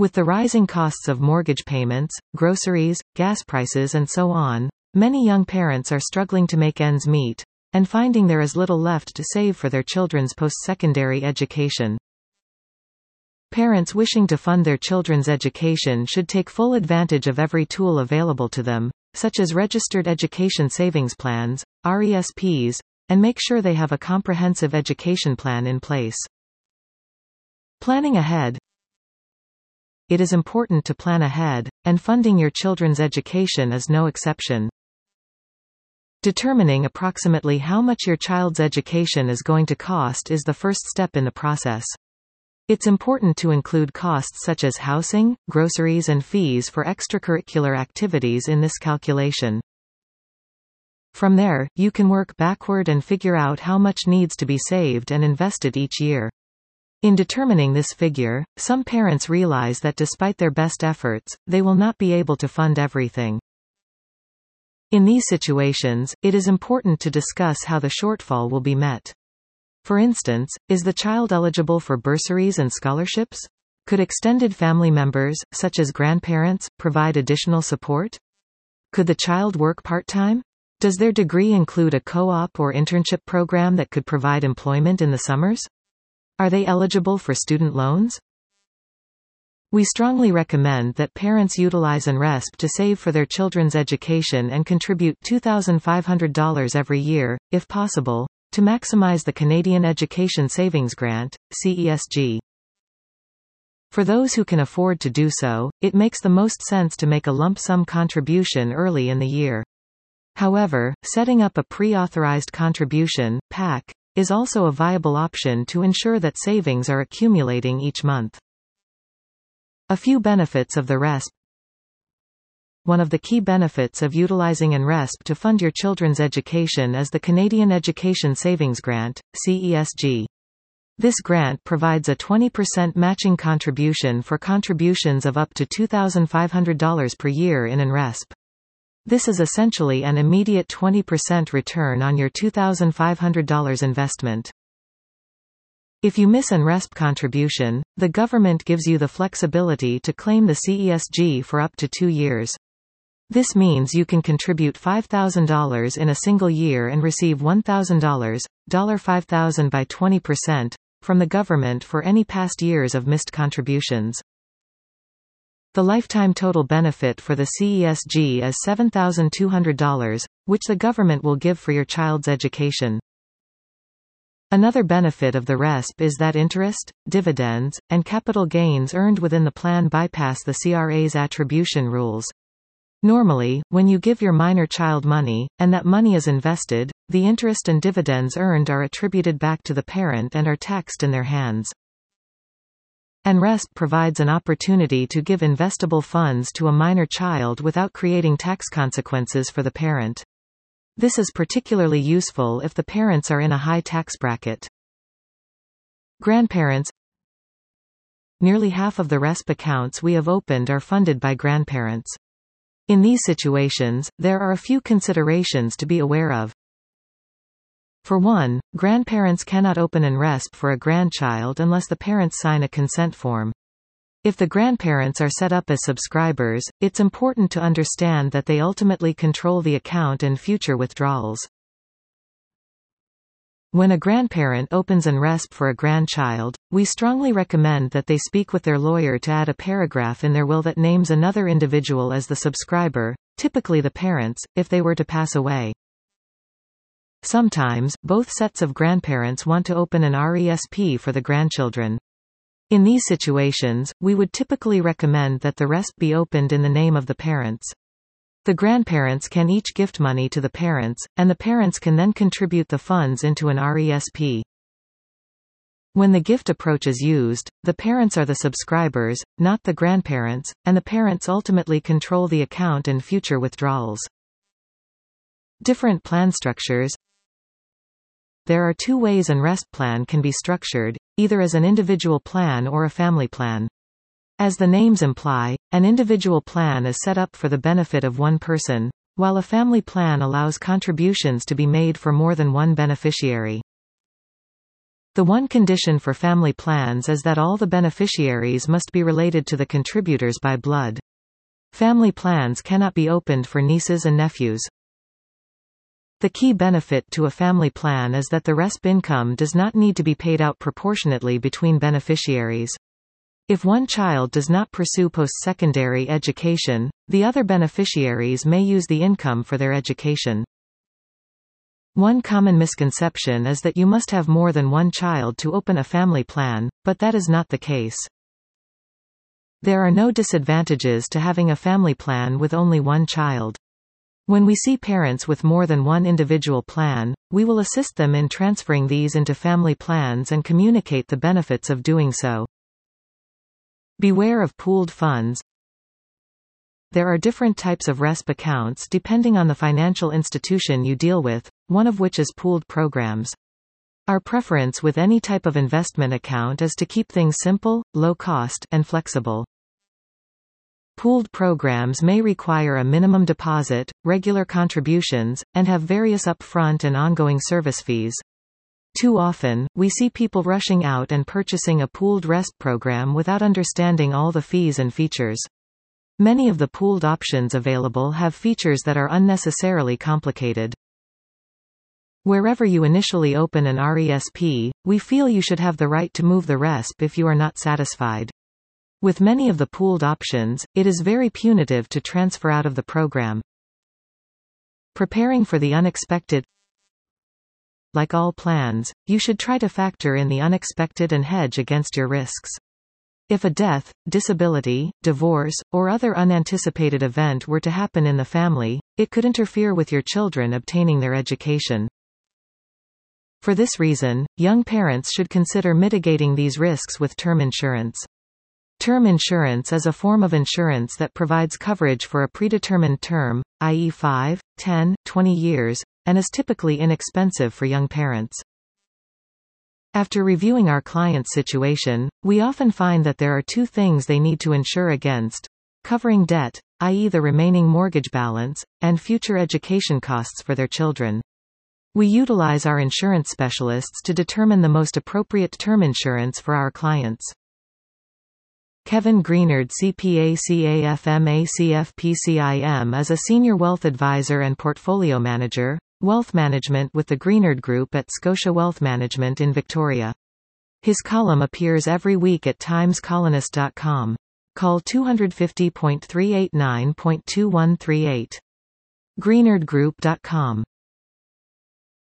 With the rising costs of mortgage payments, groceries, gas prices and so on, many young parents are struggling to make ends meet, and finding there is little left to save for their children's post-secondary education. Parents wishing to fund their children's education should take full advantage of every tool available to them, such as registered education savings plans, RESPs, and make sure they have a comprehensive education plan in place. Planning ahead. It is important to plan ahead, and funding your children's education is no exception. Determining approximately how much your child's education is going to cost is the first step in the process. It's important to include costs such as housing, groceries and fees for extracurricular activities in this calculation. From there, you can work backward and figure out how much needs to be saved and invested each year. In determining this figure, some parents realize that despite their best efforts, they will not be able to fund everything. In these situations, it is important to discuss how the shortfall will be met. For instance, is the child eligible for bursaries and scholarships? Could extended family members, such as grandparents, provide additional support? Could the child work part-time? Does their degree include a co-op or internship program that could provide employment in the summers? Are they eligible for student loans? We strongly recommend that parents utilize NRESP to save for their children's education and contribute $2,500 every year, if possible, to maximize the Canadian Education Savings Grant, CESG. For those who can afford to do so, it makes the most sense to make a lump sum contribution early in the year. However, setting up a pre-authorized contribution, PAC, is also a viable option to ensure that savings are accumulating each month. A few benefits of the RESP. One of the key benefits of utilizing NRESP to fund your children's education is the Canadian Education Savings Grant, CESG. This grant provides a 20% matching contribution for contributions of up to $2,500 per year in NRESP. This is essentially an immediate 20% return on your $2,500 investment. If you miss an RESP contribution, the government gives you the flexibility to claim the CESG for up to 2 years. This means you can contribute $5,000 in a single year and receive $1,000, $5,000 by 20%, from the government for any past years of missed contributions. The lifetime total benefit for the CESG is $7,200, which the government will give for your child's education. Another benefit of the RESP is that interest, dividends, and capital gains earned within the plan bypass the CRA's attribution rules. Normally, when you give your minor child money, and that money is invested, the interest and dividends earned are attributed back to the parent and are taxed in their hands. NRESP provides an opportunity to give investable funds to a minor child without creating tax consequences for the parent. This is particularly useful if the parents are in a high tax bracket. Grandparents. Nearly half of the RESP accounts we have opened are funded by grandparents. In these situations, there are a few considerations to be aware of. For one, grandparents cannot open an RESP for a grandchild unless the parents sign a consent form. If the grandparents are set up as subscribers, it's important to understand that they ultimately control the account and future withdrawals. When a grandparent opens an RESP for a grandchild, we strongly recommend that they speak with their lawyer to add a paragraph in their will that names another individual as the subscriber, typically the parents, if they were to pass away. Sometimes, both sets of grandparents want to open an RESP for the grandchildren. In these situations, we would typically recommend that the RESP be opened in the name of the parents. The grandparents can each gift money to the parents, and the parents can then contribute the funds into an RESP. When the gift approach is used, the parents are the subscribers, not the grandparents, and the parents ultimately control the account and future withdrawals. Different plan structures. There are 2 ways an RESP plan can be structured, either as an individual plan or a family plan. As the names imply, an individual plan is set up for the benefit of one person, while a family plan allows contributions to be made for more than one beneficiary. The one condition for family plans is that all the beneficiaries must be related to the contributors by blood. Family plans cannot be opened for nieces and nephews. The key benefit to a family plan is that the RESP income does not need to be paid out proportionately between beneficiaries. If one child does not pursue post-secondary education, the other beneficiaries may use the income for their education. One common misconception is that you must have more than one child to open a family plan, but that is not the case. There are no disadvantages to having a family plan with only one child. When we see parents with more than one individual plan, we will assist them in transferring these into family plans and communicate the benefits of doing so. Beware of pooled funds. There are different types of RESP accounts depending on the financial institution you deal with, one of which is pooled programs. Our preference with any type of investment account is to keep things simple, low cost, and flexible. Pooled programs may require a minimum deposit, regular contributions, and have various upfront and ongoing service fees. Too often, we see people rushing out and purchasing a pooled RESP program without understanding all the fees and features. Many of the pooled options available have features that are unnecessarily complicated. Wherever you initially open an RESP, we feel you should have the right to move the RESP if you are not satisfied. With many of the pooled options, it is very punitive to transfer out of the program. Preparing for the unexpected. Like all plans, you should try to factor in the unexpected and hedge against your risks. If a death, disability, divorce, or other unanticipated event were to happen in the family, it could interfere with your children obtaining their education. For this reason, young parents should consider mitigating these risks with term insurance. Term insurance is a form of insurance that provides coverage for a predetermined term, i.e. 5, 10, 20 years, and is typically inexpensive for young parents. After reviewing our client's situation, we often find that there are two things they need to insure against: covering debt, i.e. the remaining mortgage balance, and future education costs for their children. We utilize our insurance specialists to determine the most appropriate term insurance for our clients. Kevin Greenard CPA CAFMA CFP is a senior wealth advisor and portfolio manager, wealth management with the Greenard Group at Scotia Wealth Management in Victoria. His column appears every week at timescolonist.com. Call 250.389.2138. greenardgroup.com